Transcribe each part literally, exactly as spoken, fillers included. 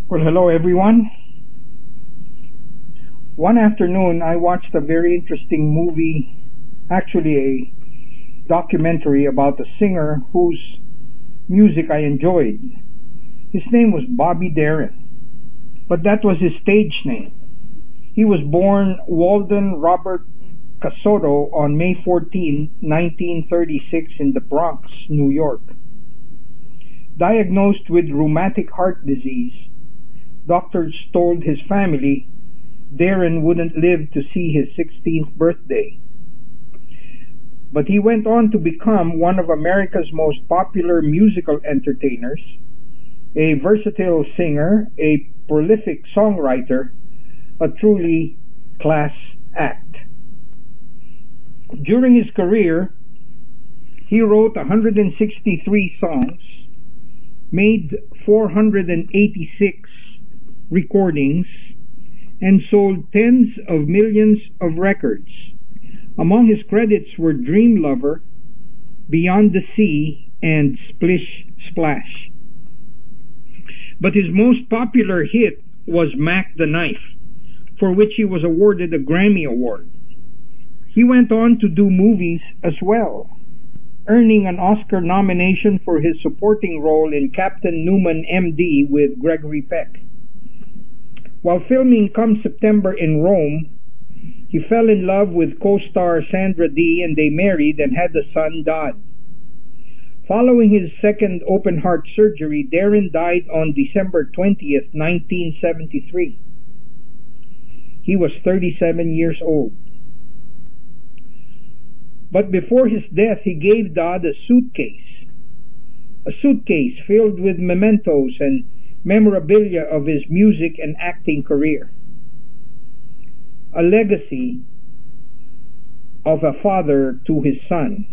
Well, hello everyone. One afternoon I watched a very interesting movie, actually a documentary about a singer whose music I enjoyed. His name was Bobby Darin, but that was his stage name. He was born Walden Robert Casoto on May fourteenth, nineteen thirty-six in the Bronx, New York. Diagnosed with rheumatic heart disease, doctors told his family Darin wouldn't live to see his sixteenth birthday. But he went on to become one of America's most popular musical entertainers, a versatile singer, a prolific songwriter, a truly class act. During his career, he wrote one hundred sixty-three songs, made four hundred eighty-six recordings, and sold tens of millions of records. Among his credits were Dream Lover, Beyond the Sea, and Splish Splash. But his most popular hit was Mac the Knife, for which he was awarded a Grammy Award. He went on to do movies as well, earning an Oscar nomination for his supporting role in Captain Newman, M D with Gregory Peck. While filming Come September in Rome, he fell in love with co-star Sandra Dee and they married and had a son, Dodd. Following his second open heart surgery, Darin died on December twentieth, nineteen seventy-three. He was thirty-seven years old. But before his death, he gave Dodd a suitcase, a suitcase filled with mementos and memorabilia of his music and acting career, a legacy of a father to his son.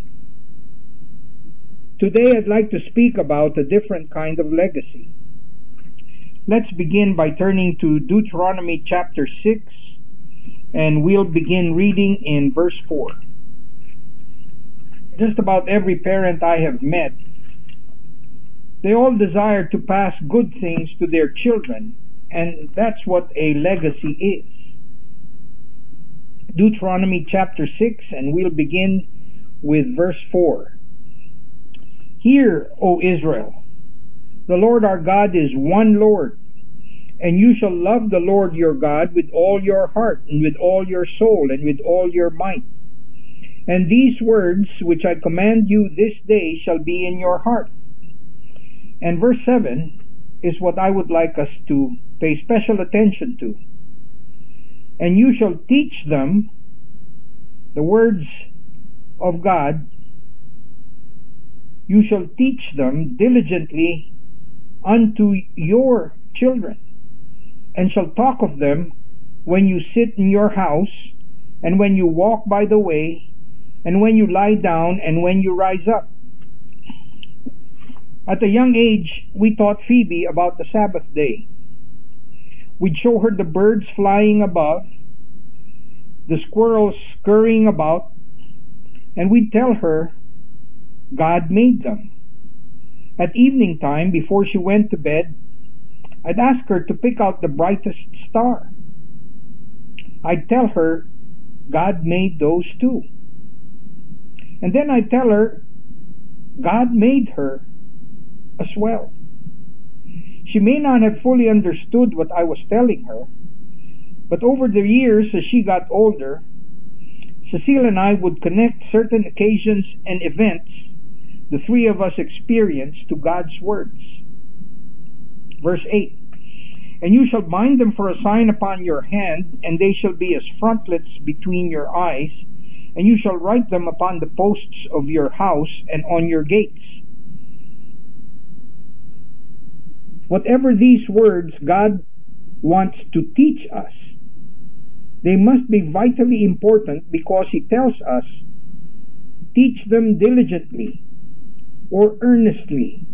Today I'd like to speak about a different kind of legacy. Let's begin by turning to Deuteronomy chapter six, and we'll begin reading in verse four. Just about every parent I have met, they all desire to pass good things to their children, and that's what a legacy is. Deuteronomy chapter six, and we'll begin with verse four. Hear, O Israel, the Lord our God is one Lord, and you shall love the Lord your God with all your heart, and with all your soul, and with all your might. And these words which I command you this day shall be in your heart. And verse seven is what I would like us to pay special attention to. And you shall teach them the words of God. You shall teach them diligently unto your children, and shall talk of them when you sit in your house, and when you walk by the way, and when you lie down, and when you rise up. At a young age, we taught Phoebe about the Sabbath day. We'd show her the birds flying above, the squirrels scurrying about, and we'd tell her God made them. At evening time, before she went to bed, I'd ask her to pick out the brightest star. I'd tell her God made those too. And then I'd tell her God made her as well. She may not have fully understood what I was telling her, but over the years, as she got older, Cecile and I would connect certain occasions and events the three of us experienced to God's words. Verse eight, and you shall bind them for a sign upon your hand, and they shall be as frontlets between your eyes, and you shall write them upon the posts of your house and on your gates. Whatever these words God wants to teach us, they must be vitally important, because He tells us, teach them diligently or earnestly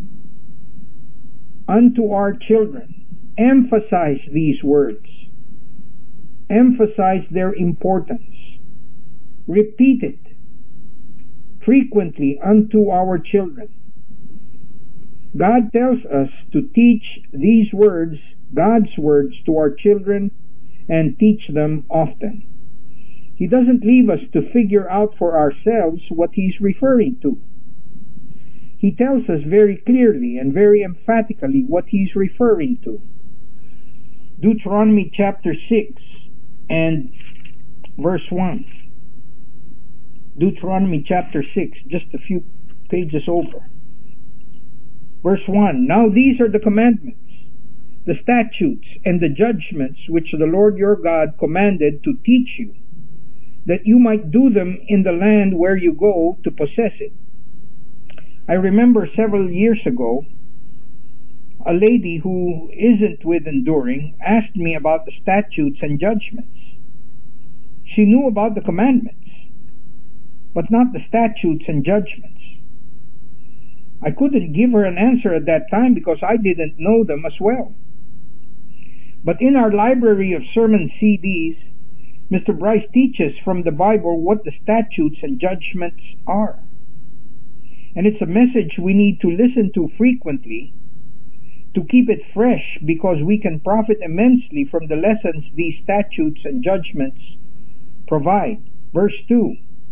unto our children. Emphasize these words. Emphasize their importance. Repeat it frequently unto our children. God tells us to teach these words God's words to our children and teach them often. He doesn't leave us to figure out for ourselves what He's referring to. He tells us very clearly and very emphatically what He's referring to. Deuteronomy chapter six and verse one. Deuteronomy chapter six, just a few pages over. Verse one, Now these are the commandments, the statutes, and the judgments which the Lord your God commanded to teach you, that you might do them in the land where you go to possess it. I remember several years ago, a lady who isn't with Enduring asked me about the statutes and judgments. She knew about the commandments, but not the statutes and judgments. I couldn't give her an answer at that time because I didn't know them as well. But in our library of sermon C Ds, Mister Bryce teaches from the Bible what the statutes and judgments are. And it's a message we need to listen to frequently to keep it fresh, because we can profit immensely from the lessons these statutes and judgments provide. Verse two,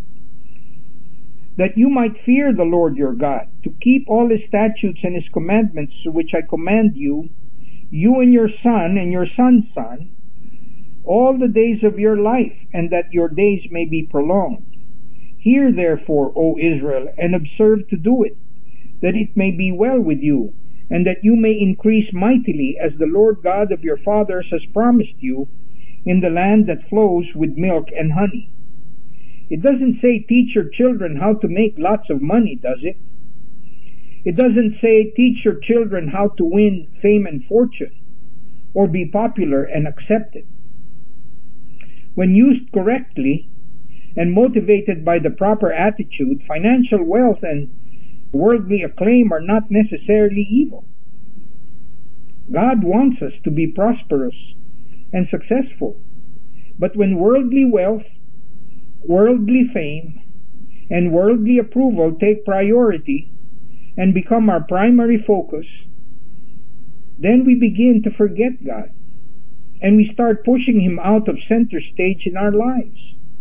that you might fear the Lord your God, to keep all His statutes and His commandments which I command you, you and your son and your son's son, all the days of your life, and that your days may be prolonged. Hear therefore, O Israel, and observe to do it, that it may be well with you, and that you may increase mightily, as the Lord God of your fathers has promised you, in the land that flows with milk and honey. It doesn't say teach your children how to make lots of money, does it? It doesn't say teach your children how to win fame and fortune, or be popular and accepted. When used correctly and motivated by the proper attitude, financial wealth and worldly acclaim are not necessarily evil. God wants us to be prosperous and successful. But when worldly wealth, worldly fame, and worldly approval take priority and become our primary focus, then we begin to forget God, and we start pushing Him out of center stage in our lives.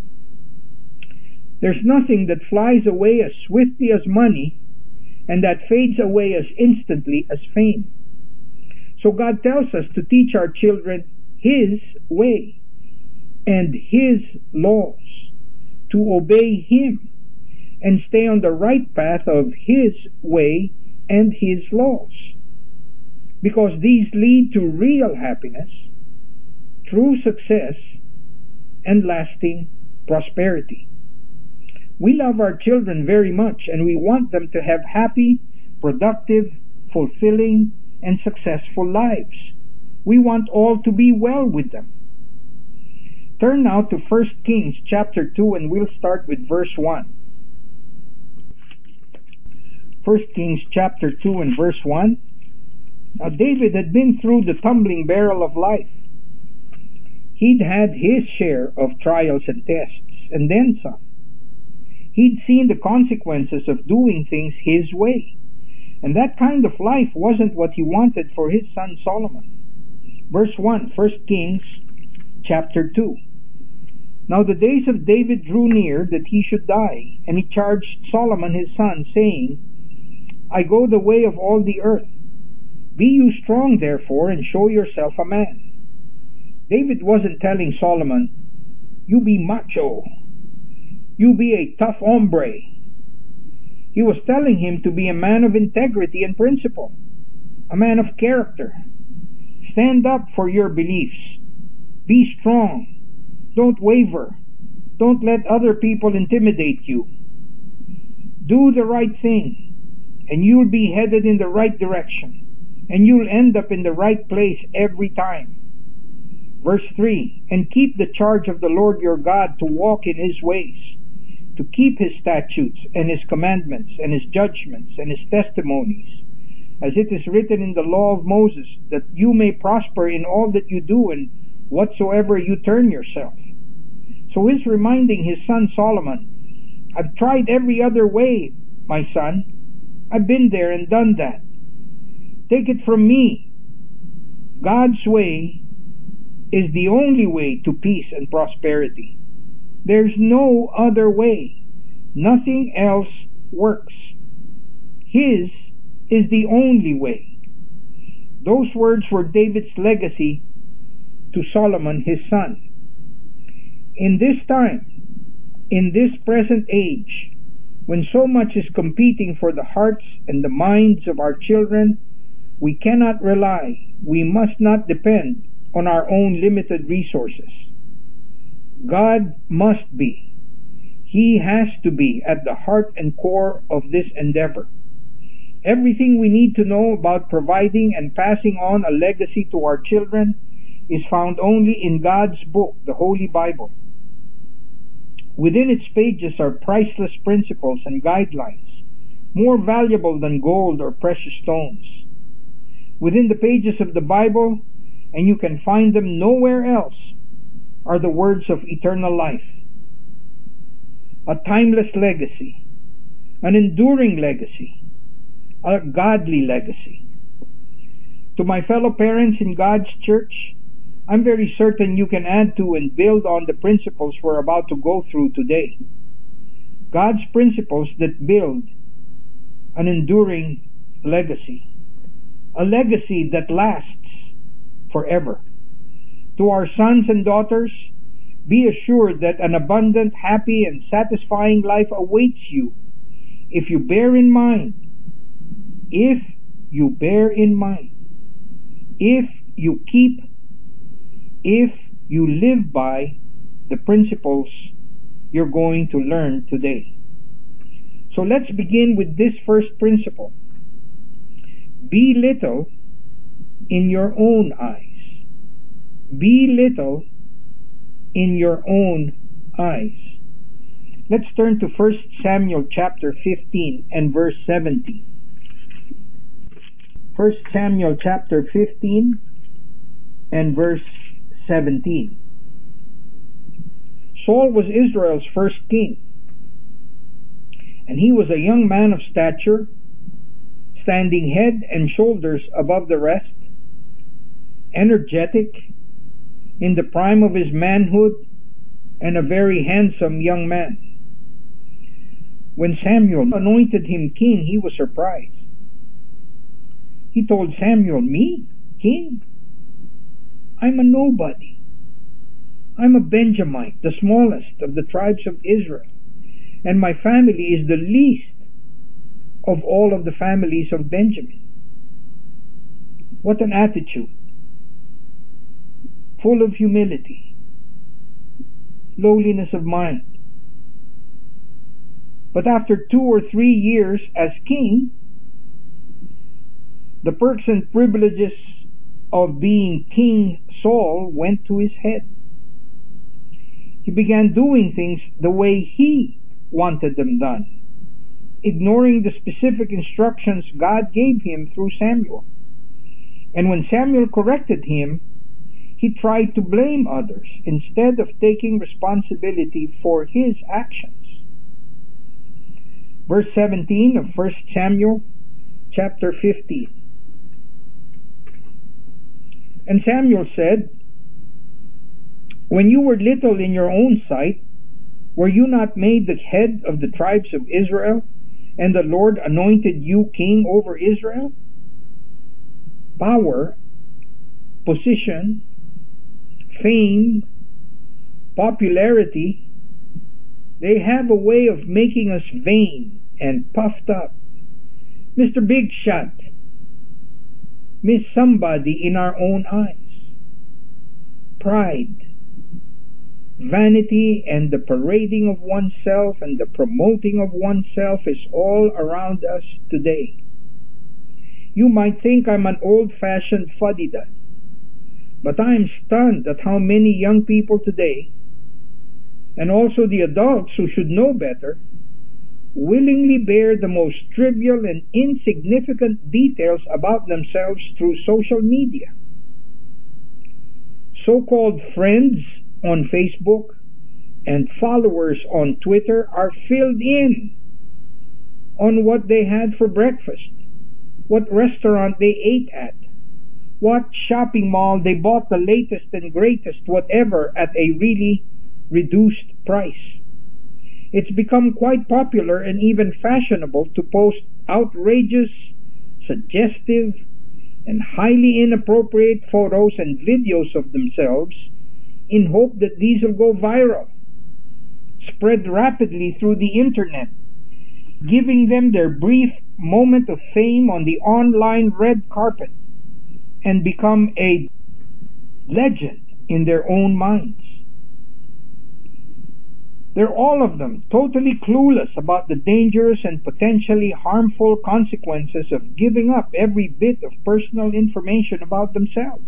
There's nothing that flies away as swiftly as money, and that fades away as instantly as fame. So God tells us to teach our children His way and His laws, to obey Him and stay on the right path of His way and His laws, because these lead to real happiness, true success, and lasting prosperity. We love our children very much, and we want them to have happy, productive, fulfilling, and successful lives. We want all to be well with them. Turn now to First Kings chapter two, and we'll start with verse one. First Kings chapter two and verse one. Now David had been through the tumbling barrel of life. He'd had his share of trials and tests, and then some. He'd seen the consequences of doing things his way, and that kind of life wasn't what he wanted for his son Solomon. Verse one, First Kings chapter two. Now the days of David drew near that he should die, and he charged Solomon his son, saying, I go the way of all the earth. Be you strong, therefore, and show yourself a man. David wasn't telling Solomon, you be macho, you be a tough hombre. He was telling him to be a man of integrity and principle, a man of character. Stand up for your beliefs. Be strong. Don't waver. Don't let other people intimidate you. Do the right thing, and you'll be headed in the right direction, and you'll end up in the right place every time. Verse three, and keep the charge of the Lord your God to walk in His ways, to keep His statutes and His commandments and His judgments and His testimonies, as it is written in the law of Moses, that you may prosper in all that you do and whatsoever you turn yourself. So he's reminding his son Solomon, I've tried every other way, my son. I've been there and done that. Take it from me. God's way is the only way to peace and prosperity. There's no other way. Nothing else works. His is the only way. Those words were David's legacy to Solomon, his son. In this time, in this present age, when so much is competing for the hearts and the minds of our children, we cannot rely, we must not depend on our own limited resources. God must be, He has to be at the heart and core of this endeavor. Everything we need to know about providing and passing on a legacy to our children is found only in God's book, the Holy Bible. Within its pages are priceless principles and guidelines, more valuable than gold or precious stones. Within the pages of the Bible, and you can find them nowhere else, are the words of eternal life. A timeless legacy, an enduring legacy, a godly legacy. To my fellow parents in God's church, I'm very certain you can add to and build on the principles we're about to go through today. God's principles that build an enduring legacy. A legacy that lasts forever. To our sons and daughters, be assured that an abundant, happy, and satisfying life awaits you if you bear in mind, if you bear in mind, if you keep, if you live by the principles you're going to learn today. So let's begin with this first principle. Be little in your own eyes. Be little in your own eyes. Let's turn to First Samuel chapter fifteen and verse seventeen. First Samuel chapter fifteen and verse seventeen. Saul was Israel's first king, and he was a young man of stature, standing head and shoulders above the rest, energetic, in the prime of his manhood, and a very handsome young man. When Samuel anointed him king, he was surprised. He told Samuel, "Me, king? I'm a nobody. I'm a Benjamite, the smallest of the tribes of Israel, and my family is the least of all of the families of Benjamin." What an attitude! Full of humility, lowliness of mind. But after two or three years as king, the perks and privileges of being King Saul went to his head. He began doing things the way he wanted them done, ignoring the specific instructions God gave him through Samuel. And when Samuel corrected him, he tried to blame others instead of taking responsibility for his actions. Verse seventeen of First Samuel chapter fifteen. And Samuel said, "When you were little in your own sight, were you not made the head of the tribes of Israel, and the Lord anointed you king over Israel?" Power, position, fame, popularity, they have a way of making us vain and puffed up. Mister Big Shot, Miss Somebody in our own eyes. Pride, vanity, and the parading of oneself and the promoting of oneself is all around us today. You might think I'm an old-fashioned fuddy-duddy, but I am stunned at how many young people today, and also the adults who should know better, willingly bear the most trivial and insignificant details about themselves through social media. So-called friends on Facebook and followers on Twitter are filled in on what they had for breakfast, what restaurant they ate at, what shopping mall they bought the latest and greatest whatever at a really reduced price. It's become quite popular and even fashionable to post outrageous, suggestive, and highly inappropriate photos and videos of themselves in hope that these will go viral, spread rapidly through the internet, giving them their brief moment of fame on the online red carpet, and become a legend in their own minds. They're all of them totally clueless about the dangerous and potentially harmful consequences of giving up every bit of personal information about themselves.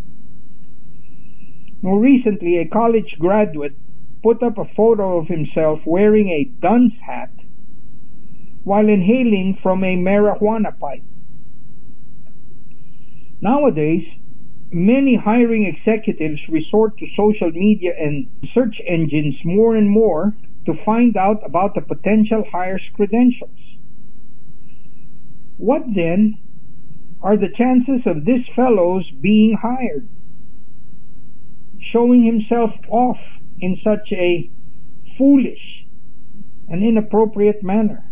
More recently, a college graduate put up a photo of himself wearing a dunce hat while inhaling from a marijuana pipe. Nowadays, many hiring executives resort to social media and search engines more and more to find out about the potential hire's credentials. What then are the chances of this fellow's being hired, showing himself off in such a foolish and inappropriate manner?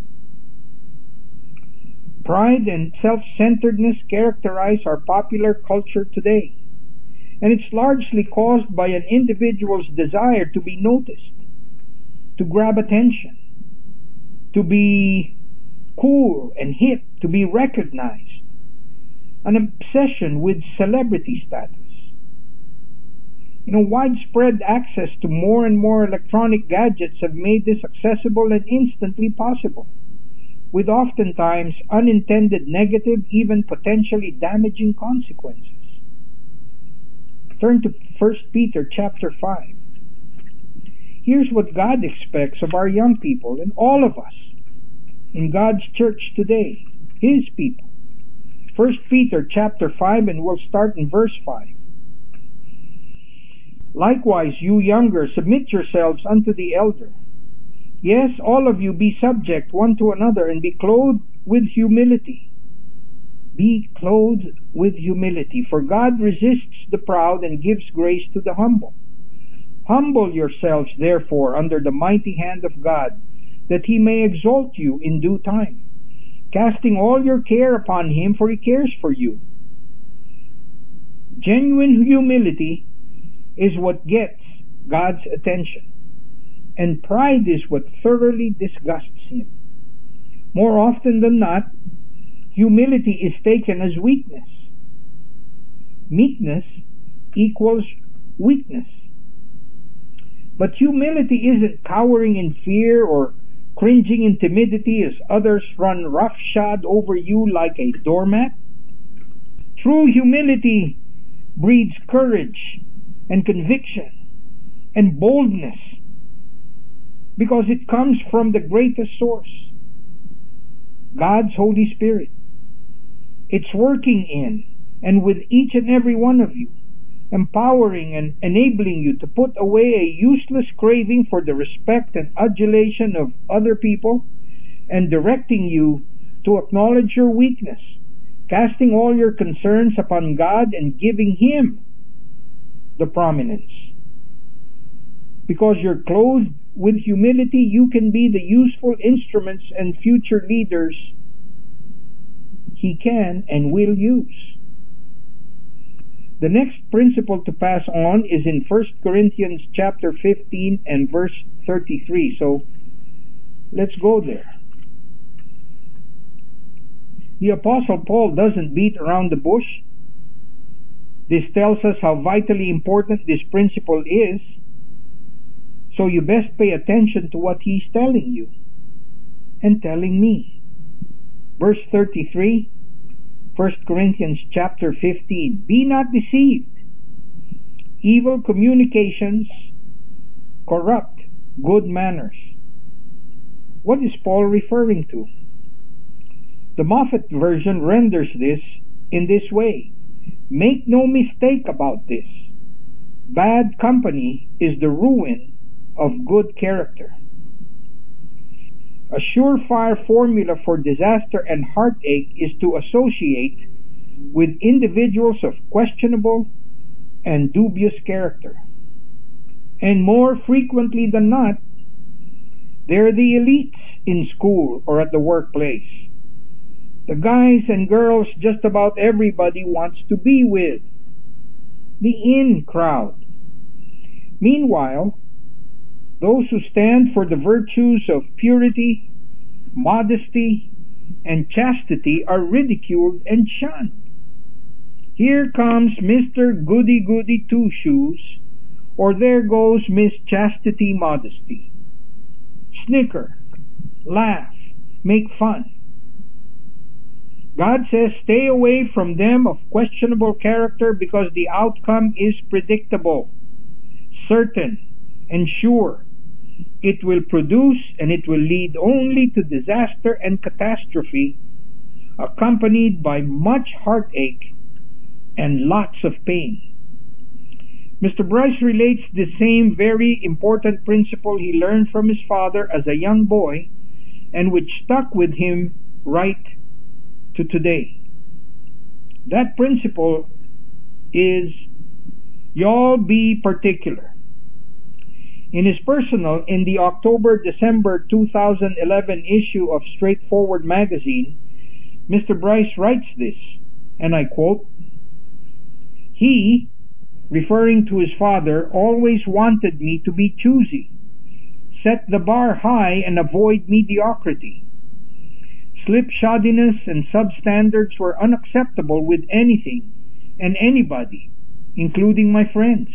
Pride and self-centeredness characterize our popular culture today, and it's largely caused by an individual's desire to be noticed, to grab attention, to be cool and hip, to be recognized, an obsession with celebrity status. You know, widespread access to more and more electronic gadgets have made this accessible and instantly possible, with oftentimes unintended negative, even potentially damaging consequences. Turn to First Peter chapter five. Here's what God expects of our young people and all of us in God's church today, His people. First Peter chapter five, and we'll start in verse five. Likewise, you younger, submit yourselves unto the elder. Yes, all of you be subject one to another, and be clothed with humility. Be clothed with humility, for God resists the proud and gives grace to the humble. Humble yourselves, therefore, under the mighty hand of God, that He may exalt you in due time, casting all your care upon Him, for He cares for you. Genuine humility is what gets God's attention, and pride is what thoroughly disgusts Him. More often than not, humility is taken as weakness. Meekness equals weakness. But humility isn't cowering in fear or cringing in timidity as others run roughshod over you like a doormat. True humility breeds courage and conviction and boldness, because it comes from the greatest source, God's Holy Spirit. It's working in and with each and every one of you, empowering and enabling you to put away a useless craving for the respect and adulation of other people, and directing you to acknowledge your weakness, casting all your concerns upon God and giving Him the prominence. Because you're clothed with humility, you can be the useful instruments and future leaders He can and will use. The next principle to pass on is in First Corinthians chapter fifteen and verse thirty-three. So let's go there. The Apostle Paul doesn't beat around the bush. This tells us how vitally important this principle is, so you best pay attention to what he's telling you and telling me. Verse thirty-three, First Corinthians chapter fifteen. Be not deceived. Evil communications corrupt good manners. What is Paul referring to? The Moffat version renders this in this way. Make no mistake about this. Bad company is the ruin of good character. A surefire formula for disaster and heartache is to associate with individuals of questionable and dubious character. And more frequently than not, they're the elites in school or at the workplace. The guys and girls just about everybody wants to be with. The in crowd. Meanwhile, those who stand for the virtues of purity, modesty, and chastity are ridiculed and shunned. Here comes Mister Goody Goody Two Shoes, or there goes Miss Chastity Modesty. Snicker, laugh, make fun. God says stay away from them of questionable character because the outcome is predictable, certain, and sure. It will produce and it will lead only to disaster and catastrophe, accompanied by much heartache and lots of pain. Mister Bryce relates the same very important principle he learned from his father as a young boy and which stuck with him right to today. That principle is, y'all be particular. In his personal, in the October-December two thousand eleven issue of Straightforward magazine, Mister Bryce writes this, and I quote, "He, referring to his father, always wanted me to be choosy, set the bar high and avoid mediocrity. Slipshoddiness and substandards were unacceptable with anything and anybody, including my friends.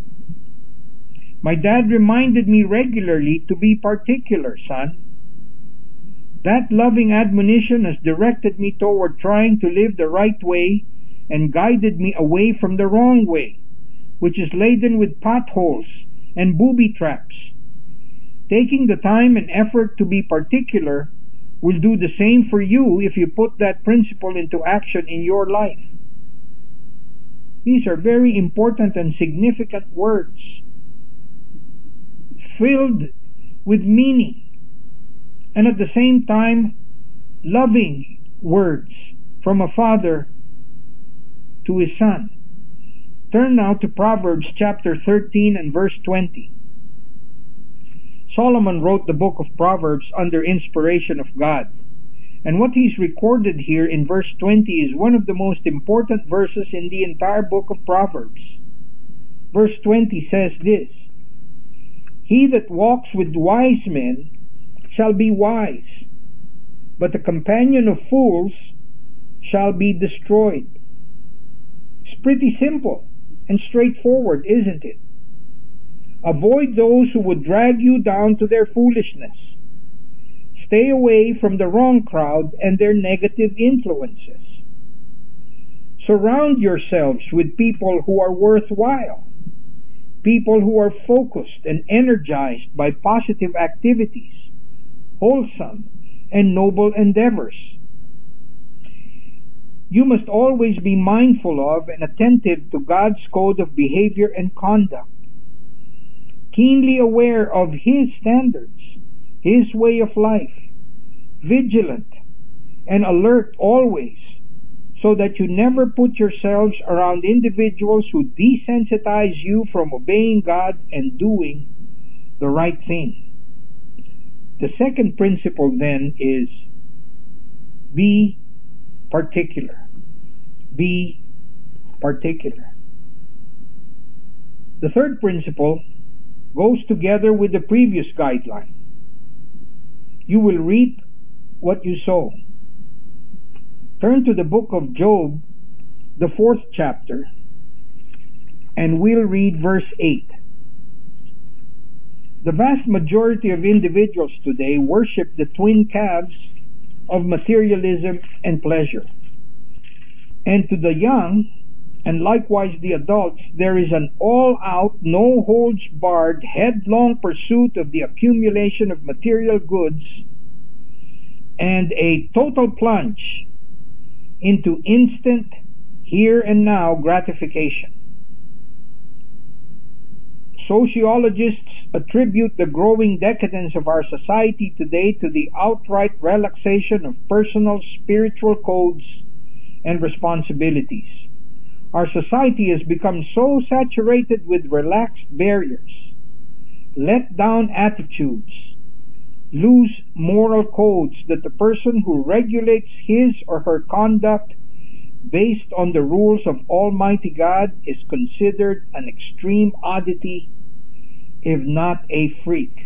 My dad reminded me regularly to be particular, son. That loving admonition has directed me toward trying to live the right way and guided me away from the wrong way, which is laden with potholes and booby traps. Taking the time and effort to be particular will do the same for you if you put that principle into action in your life." These are very important and significant words, filled with meaning, and at the same time, loving words from a father to his son. Turn now to Proverbs chapter thirteen and verse twenty. Solomon wrote the book of Proverbs under inspiration of God. And what he's recorded here in verse twenty is one of the most important verses in the entire book of Proverbs. Verse twenty says this, "He that walks with wise men shall be wise, but the companion of fools shall be destroyed." It's pretty simple and straightforward, isn't it? Avoid those who would drag you down to their foolishness. Stay away from the wrong crowd and their negative influences. Surround yourselves with people who are worthwhile, people who are focused and energized by positive activities, wholesome and noble endeavors. You must always be mindful of and attentive to God's code of behavior and conduct, keenly aware of His standards, His way of life, vigilant and alert always, so that you never put yourselves around individuals who desensitize you from obeying God and doing the right thing. The second principle then is be particular. Be particular. The third principle goes together with the previous guideline. You will reap what you sow. Turn to the book of Job, the fourth chapter, and we'll read verse eight. The vast majority of individuals today worship the twin calves of materialism and pleasure. And to the young, and likewise the adults, there is an all-out, no-holds-barred, headlong pursuit of the accumulation of material goods and a total plunge into instant, here-and-now gratification. Sociologists attribute the growing decadence of our society today to the outright relaxation of personal spiritual codes and responsibilities. Our society has become so saturated with relaxed barriers, let down attitudes, loose moral codes that the person who regulates his or her conduct based on the rules of Almighty God is considered an extreme oddity, if not a freak.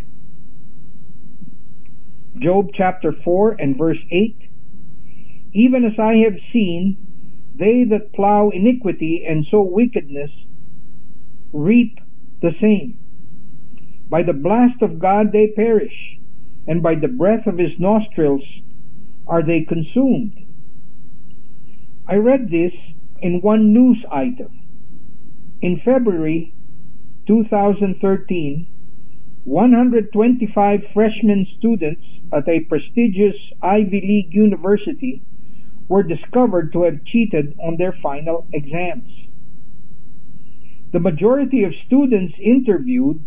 Job chapter four and verse eight, even as I have seen, they that plow iniquity and sow wickedness reap the same. By the blast of God they perish, and by the breath of his nostrils are they consumed. I read this in one news item. In February two thousand thirteen, one hundred twenty-five freshman students at a prestigious Ivy League university were discovered to have cheated on their final exams. The majority of students interviewed,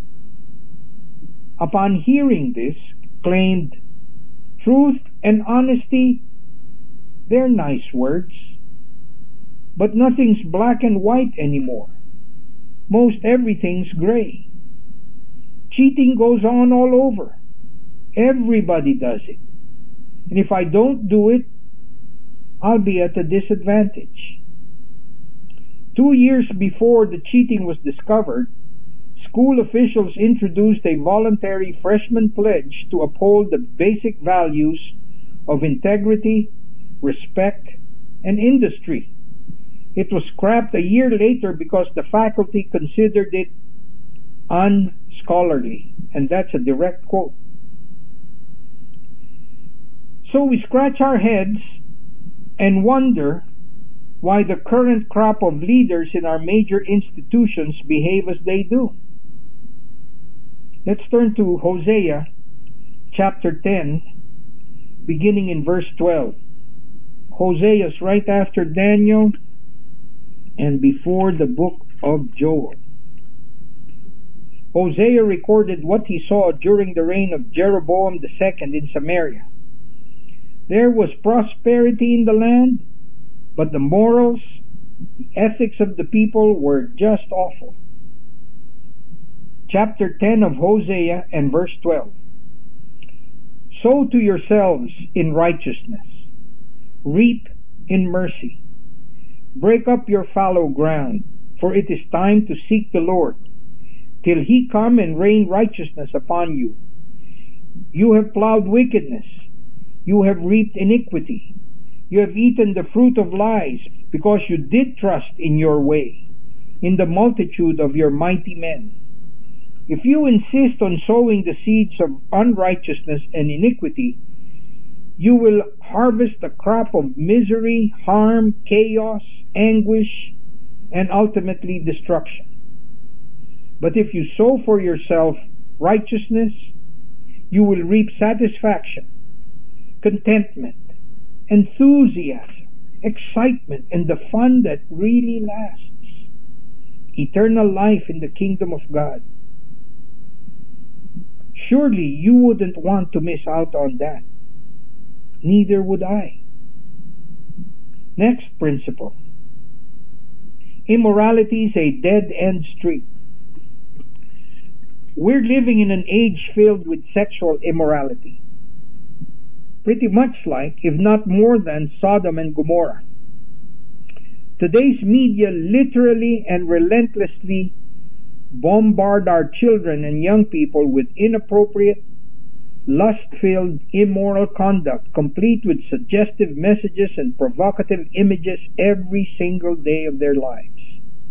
upon hearing this, claimed, "Truth and honesty, they're nice words, but nothing's black and white anymore. Most everything's gray. Cheating goes on all over. Everybody does it. And if I don't do it, I'll be at a disadvantage." Two years before the cheating was discovered, school officials introduced a voluntary freshman pledge to uphold the basic values of integrity, respect, and industry. It was scrapped a year later because the faculty considered it unscholarly, and that's a direct quote. So we scratch our heads and wonder why the current crop of leaders in our major institutions behave as they do. Let's turn to Hosea chapter ten, beginning in verse twelve. Hosea is right after Daniel and before the book of Joel. Hosea recorded what he saw during the reign of Jeroboam the second in Samaria. There was prosperity in the land, but the morals, the ethics of the people were just awful. Chapter ten of Hosea and verse twelve. Sow to yourselves in righteousness, reap in mercy. Break up your fallow ground, for it is time to seek the Lord, till he come and rain righteousness upon you. You have plowed wickedness, you have reaped iniquity. You have eaten the fruit of lies, because you did trust in your way, in the multitude of your mighty men. If you insist on sowing the seeds of unrighteousness and iniquity, you will harvest a crop of misery, harm, chaos, anguish, and ultimately destruction. But if you sow for yourself righteousness, you will reap satisfaction, contentment, enthusiasm, excitement, and the fun that really lasts. Eternal life in the kingdom of God. Surely you wouldn't want to miss out on that. Neither would I. Next principle. Immorality is a dead-end street. We're living in an age filled with sexual immorality. Pretty much like, if not more than, Sodom and Gomorrah. Today's media literally and relentlessly bombard our children and young people with inappropriate, lust-filled, immoral conduct, complete with suggestive messages and provocative images every single day of their lives.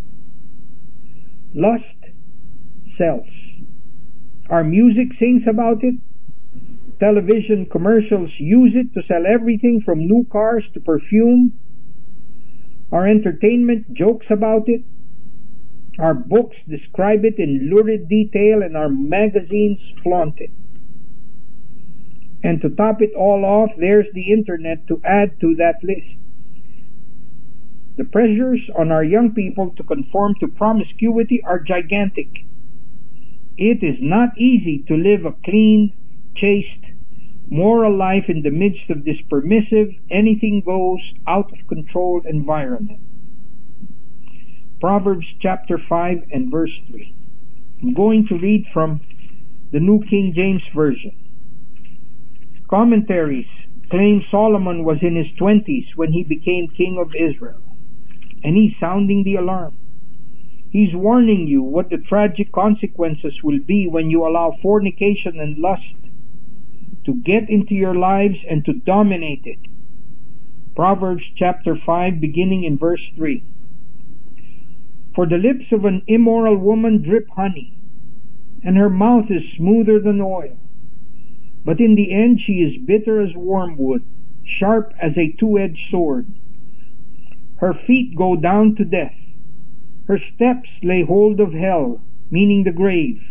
Lust sells. Our music sings about it. Television commercials use it to sell everything from new cars to perfume. Our entertainment jokes about it. Our books describe it in lurid detail, and our magazines flaunt it. And to top it all off, there's the internet to add to that list. The pressures on our young people to conform to promiscuity are gigantic. It is not easy to live a clean, chaste, moral life in the midst of this permissive, anything goes, out of control environment. Proverbs chapter five and verse three. I'm going to read from the New King James Version. Commentaries claim Solomon was in his twenties when he became king of Israel, and he's sounding the alarm. He's warning you what the tragic consequences will be when you allow fornication and lust to get into your lives and to dominate it. Proverbs chapter five, beginning in verse three. For the lips of an immoral woman drip honey, and her mouth is smoother than oil. But in the end she is bitter as wormwood, sharp as a two-edged sword. Her feet go down to death. Her steps lay hold of hell, meaning the grave.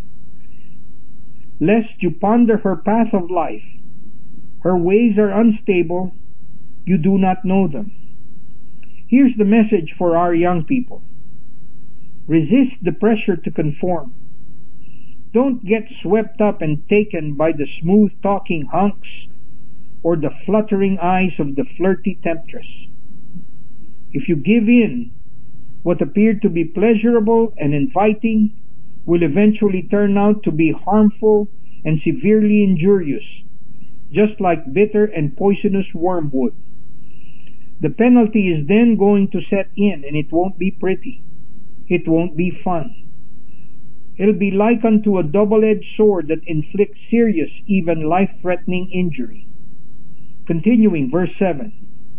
Lest you ponder her path of life. Her ways are unstable. You do not know them. Here's the message for our young people. Resist the pressure to conform. Don't get swept up and taken by the smooth-talking hunks or the fluttering eyes of the flirty temptress. If you give in, what appeared to be pleasurable and inviting will eventually turn out to be harmful and severely injurious, just like bitter and poisonous wormwood. The penalty is then going to set in, and it won't be pretty. It won't be fun. It'll be like unto a double-edged sword that inflicts serious, even life-threatening injury. Continuing, verse seven.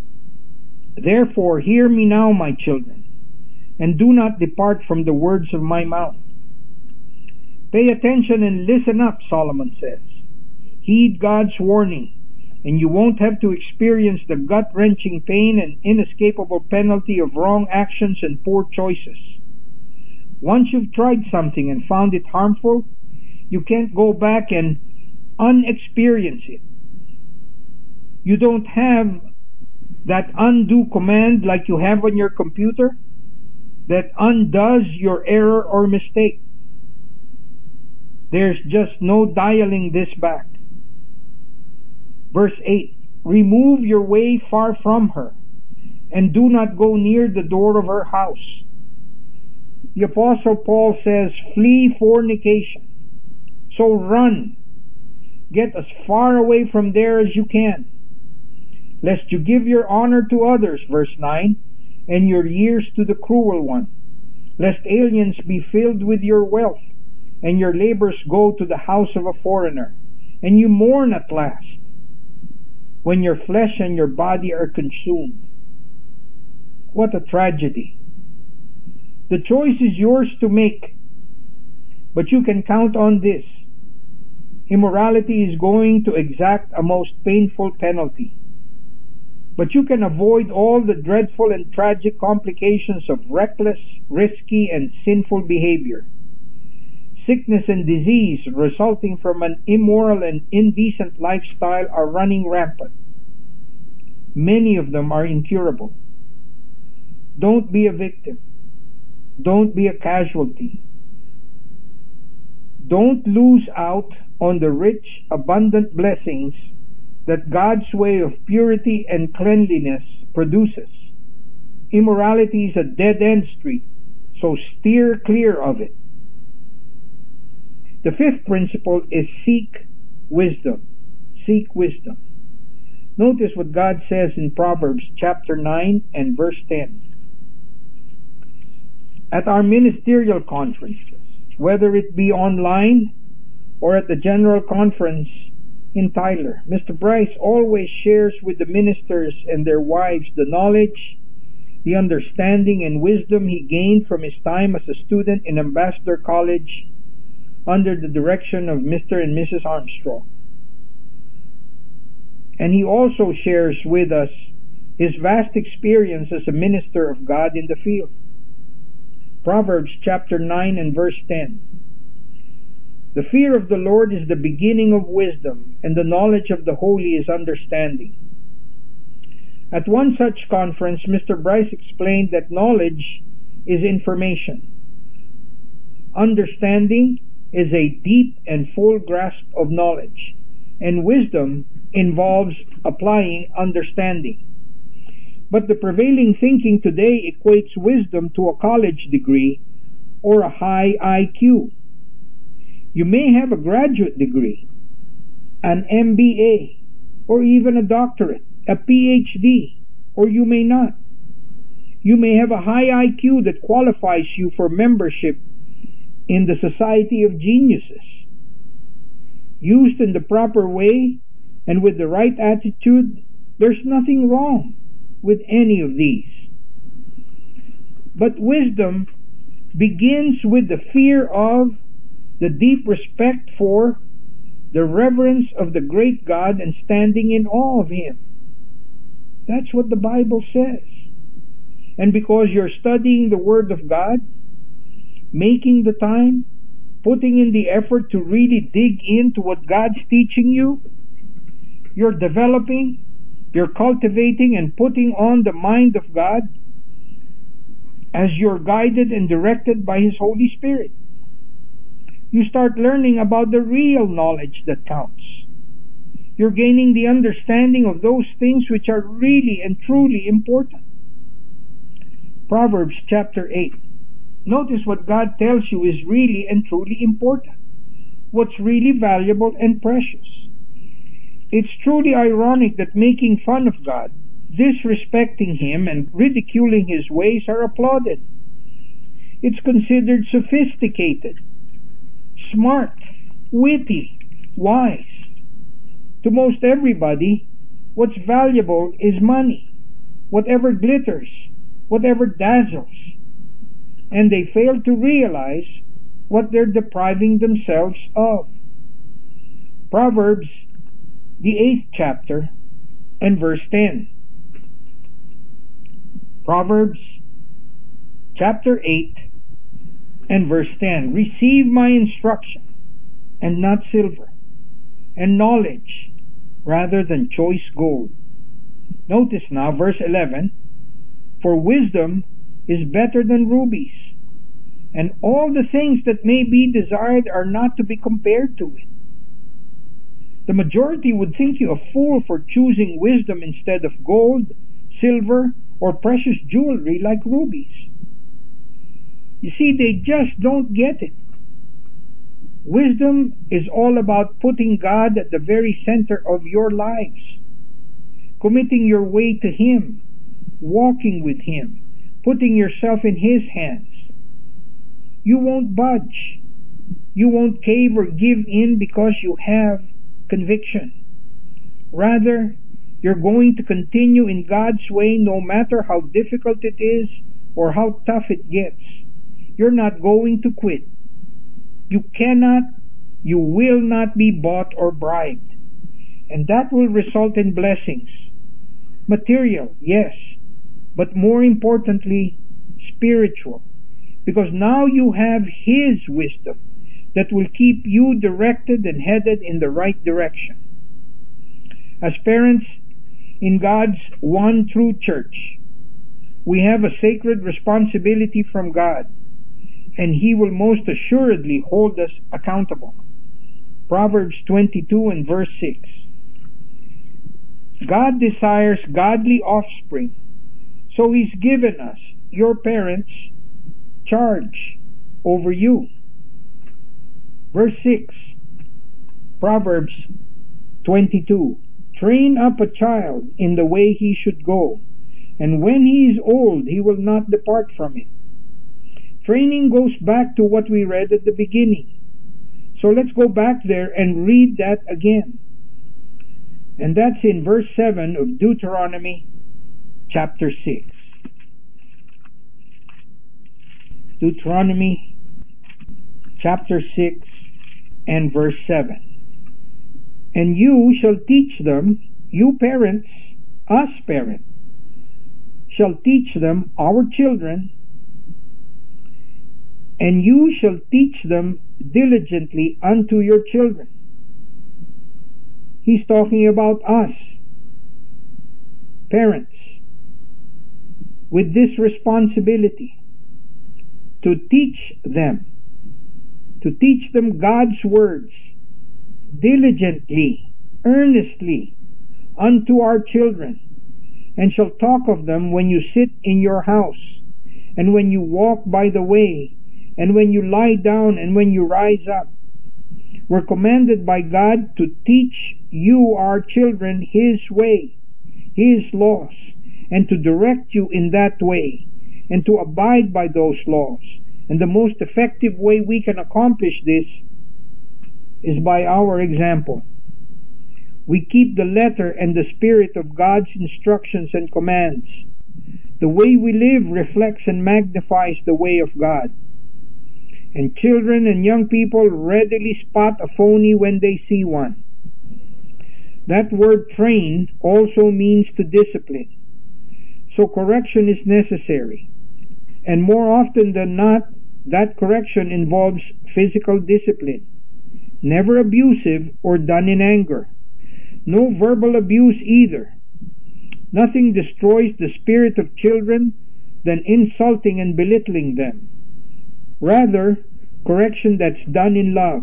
Therefore hear me now, my children, and do not depart from the words of my mouth. Pay attention and listen up, Solomon says. Heed God's warning, and you won't have to experience the gut-wrenching pain and inescapable penalty of wrong actions and poor choices. Once you've tried something and found it harmful, you can't go back and unexperience it. You don't have that undo command like you have on your computer that undoes your error or mistake. There's just no dialing this back. Verse eight. Remove your way far from her, and do not go near the door of her house. The Apostle Paul says, flee fornication. So run. Get as far away from there as you can. Lest you give your honor to others, verse nine, and your years to the cruel one. Lest aliens be filled with your wealth, and your labors go to the house of a foreigner, and you mourn at last, when your flesh and your body are consumed. What a tragedy. The choice is yours to make, but you can count on this. Immorality is going to exact a most painful penalty. But you can avoid all the dreadful and tragic complications of reckless, risky, and sinful behavior. Sickness and disease resulting from an immoral and indecent lifestyle are running rampant. Many of them are incurable. Don't be a victim. Don't be a casualty. Don't lose out on the rich, abundant blessings that God's way of purity and cleanliness produces. Immorality is a dead-end street, so steer clear of it. The fifth principle is seek wisdom. Seek wisdom. Notice what God says in Proverbs chapter nine and verse ten. At our ministerial conferences, whether it be online or at the general conference in Tyler, Mister Bryce always shares with the ministers and their wives the knowledge, the understanding, and wisdom he gained from his time as a student in Ambassador College under the direction of Mister and Missus Armstrong. And he also shares with us his vast experience as a minister of God in the field. Proverbs chapter nine and verse ten. The fear of the Lord is the beginning of wisdom, and the knowledge of the holy is understanding. At one such conference, Mister Bryce explained that knowledge is information. Understanding is a deep and full grasp of knowledge, and wisdom involves applying understanding. But the prevailing thinking today equates wisdom to a college degree or a high I Q. You may have a graduate degree, an M B A, or even a doctorate, a P H D, or you may not. You may have a high I Q that qualifies you for membership in the Society of Geniuses. Used in the proper way and with the right attitude, there's nothing wrong with any of these. But wisdom begins with the fear of, the deep respect for, the reverence of the great God, and standing in awe of Him. That's what the Bible says. And because you're studying the Word of God, making the time, putting in the effort to really dig into what God's teaching you, you're developing, you're cultivating and putting on the mind of God as you're guided and directed by His Holy Spirit. You start learning about the real knowledge that counts. You're gaining the understanding of those things which are really and truly important. Proverbs chapter eight. Notice what God tells you is really and truly important. What's really valuable and precious. It's truly ironic that making fun of God, disrespecting Him, and ridiculing His ways are applauded. It's considered sophisticated, smart, witty, wise. To most everybody, what's valuable is money, whatever glitters, whatever dazzles, and they fail to realize what they're depriving themselves of. Proverbs, the eighth chapter, and verse ten. Proverbs, chapter eight, and verse ten. Receive my instruction, and not silver, and knowledge, rather than choice gold. Notice now, verse eleven. For wisdom is better than rubies, and all the things that may be desired are not to be compared to it. The majority would think you a fool for choosing wisdom instead of gold, silver, or precious jewelry like rubies. You see, they just don't get it. Wisdom is all about putting God at the very center of your lives, committing your way to Him, walking with Him, putting yourself in His hands. You won't budge. You won't cave or give in because you have conviction. Rather, you're going to continue in God's way no matter how difficult it is or how tough it gets. You're not going to quit. You cannot, you will not be bought or bribed. And that will result in blessings. Material, yes, but more importantly, spiritual. Because now you have His wisdom that will keep you directed and headed in the right direction. As parents in God's one true church, we have a sacred responsibility from God, and He will most assuredly hold us accountable. Proverbs twenty-two and verse six. God desires godly offspring, so He's given us, your parents, charge over you. Verse six, Proverbs twenty-two. Train up a child in the way he should go, and when he is old he will not depart from it. Training goes back to what we read at the beginning. So let's go back there and read that again. And that's in verse seven of Deuteronomy chapter six. Deuteronomy chapter six and verse seven. And you shall teach them, you parents, us parents, shall teach them, our children, and you shall teach them diligently unto your children. He's talking about us, parents, with this responsibility to teach them, to teach them God's words diligently, earnestly, unto our children, and shall talk of them when you sit in your house, and when you walk by the way, and when you lie down, and when you rise up. We're commanded by God to teach you, our children, His way, His laws, and to direct you in that way, and to abide by those laws. And the most effective way we can accomplish this is by our example. We keep the letter and the spirit of God's instructions and commands. The way we live reflects and magnifies the way of God. And children and young people readily spot a phony when they see one. That word train also means to discipline. So correction is necessary. And more often than not, that correction involves physical discipline. Never abusive or done in anger. No verbal abuse either. Nothing destroys the spirit of children than insulting and belittling them. Rather, correction that's done in love.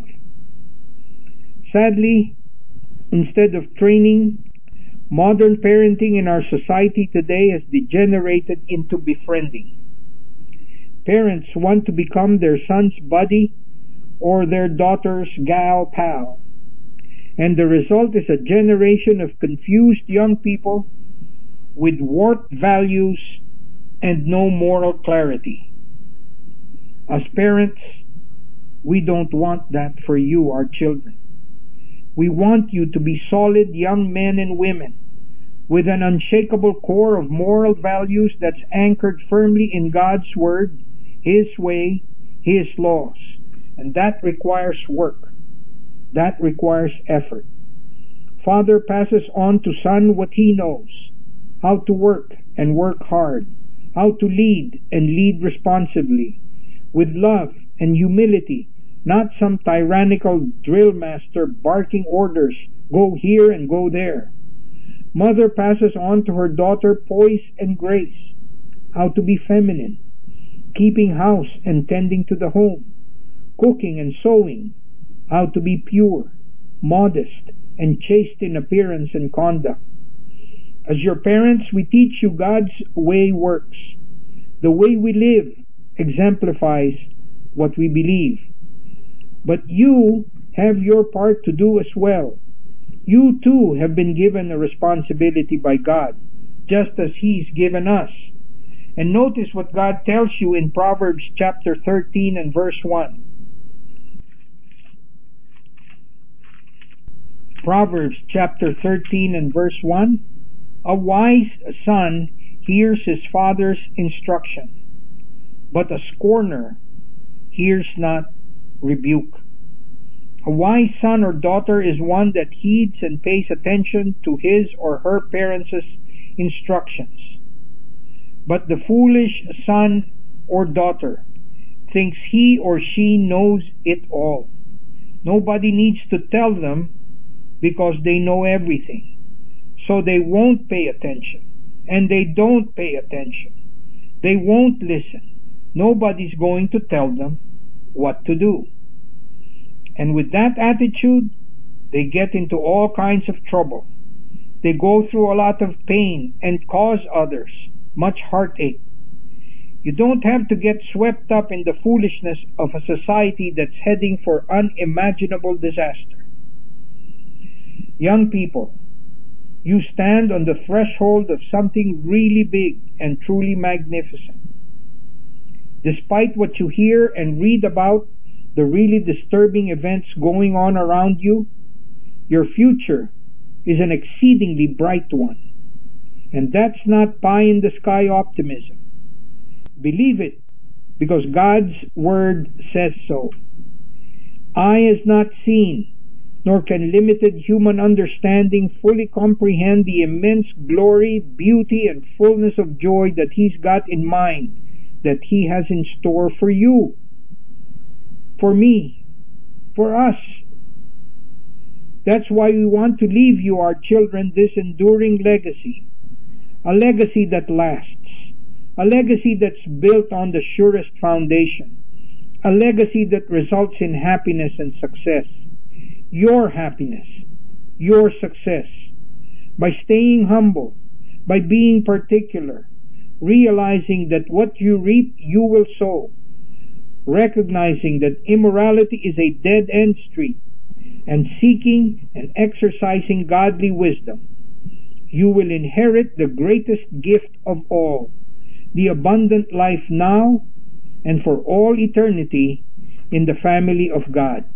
Sadly, instead of training, modern parenting in our society today has degenerated into befriending. Parents want to become their son's buddy or their daughter's gal pal. And the result is a generation of confused young people with warped values and no moral clarity. As parents, we don't want that for you, our children. We want you to be solid young men and women with an unshakable core of moral values that's anchored firmly in God's Word, His way, His laws. And that requires work. That requires effort. Father passes on to son what he knows, how to work and work hard, how to lead and lead responsibly, with love and humility, not some tyrannical drill master barking orders, go here and go there. Mother passes on to her daughter poise and grace, how to be feminine, keeping house and tending to the home, cooking and sewing, how to be pure, modest, and chaste in appearance and conduct. As your parents, we teach you God's way works. The way we live exemplifies what we believe. But you have your part to do as well. You too have been given a responsibility by God, just as He's given us. And notice what God tells you in Proverbs chapter thirteen and verse one. Proverbs chapter thirteen and verse one. A wise son hears his father's instruction, but a scorner hears not rebuke. A wise son or daughter is one that heeds and pays attention to his or her parents' instructions. But the foolish son or daughter thinks he or she knows it all. Nobody needs to tell them because they know everything. So they won't pay attention. And they don't pay attention. They won't listen. Nobody's going to tell them what to do. And with that attitude, they get into all kinds of trouble. They go through a lot of pain and cause others much heartache. You don't have to get swept up in the foolishness of a society that's heading for unimaginable disaster. Young people, you stand on the threshold of something really big and truly magnificent. Despite what you hear and read about the really disturbing events going on around you, your future is an exceedingly bright one. And that's not pie-in-the-sky optimism. Believe it, because God's Word says so. Eye has not seen, nor can limited human understanding fully comprehend the immense glory, beauty, and fullness of joy that He's got in mind, that He has in store for you, for me, for us. That's why we want to leave you, our children, this enduring legacy, a legacy that lasts, a legacy that's built on the surest foundation, a legacy that results in happiness and success. Your happiness, your success. by staying humble, by being particular, realizing that what you reap you will sow, recognizing that immorality is a dead-end street, and seeking and exercising godly wisdom, you will inherit the greatest gift of all, the abundant life now and for all eternity in the family of God.